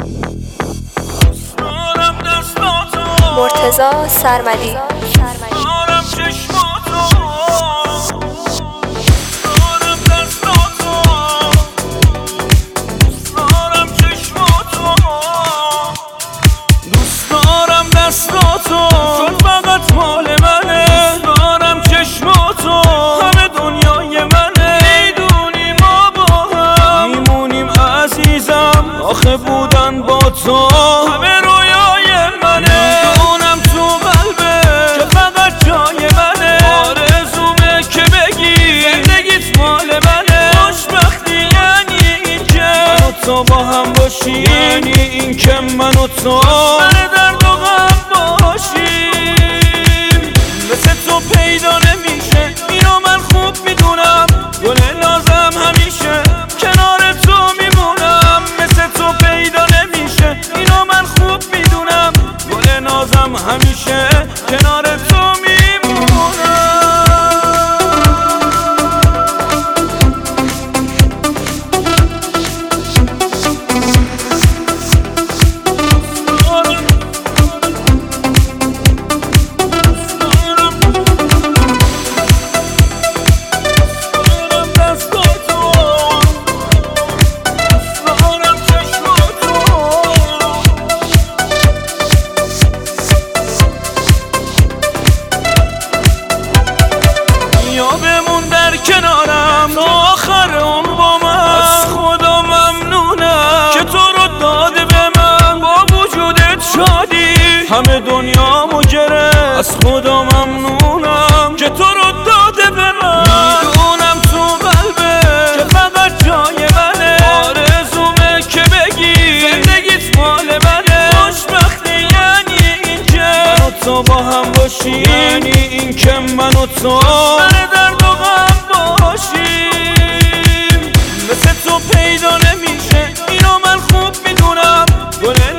مرتضی سرمدی. دستاتو چون فقط مال منه، دارم چشماتو همه دنیای منه. میدونی ما با هم میمونیم عزیزم، آخه بودن با تو همه رویای منه. میدونم تو قلبه که فقط جای منه، آرزومه که بگی زندگیت مال منه. خوشبختی یعنی این که من و تو با هم باشی، یعنی این که من و تو مثل تو پیدا نمیشه، اینو من خوب میدونم. گل نازم همیشه کنار تو میمونم. مثل تو پیدا نمیشه، اینو من خوب میدونم. گل نازم همیشه کنار تو میمونم. بمون در کنارم تا آخر اون با من. از خدا ممنونم که تو رو داده به من، با وجودت شادی همه دنیامو گرفت. از خدا ممنونم که تو رو داده به من. میدونم تو قلبه که فقط جای منه، آرزومه که بگی زندگیت مال منه. خوشبختی یعنی این که من و تو با هم باشی، یعنی این که من و تو مثل تو پیدا نمیشه، اینو من خوب میدونم.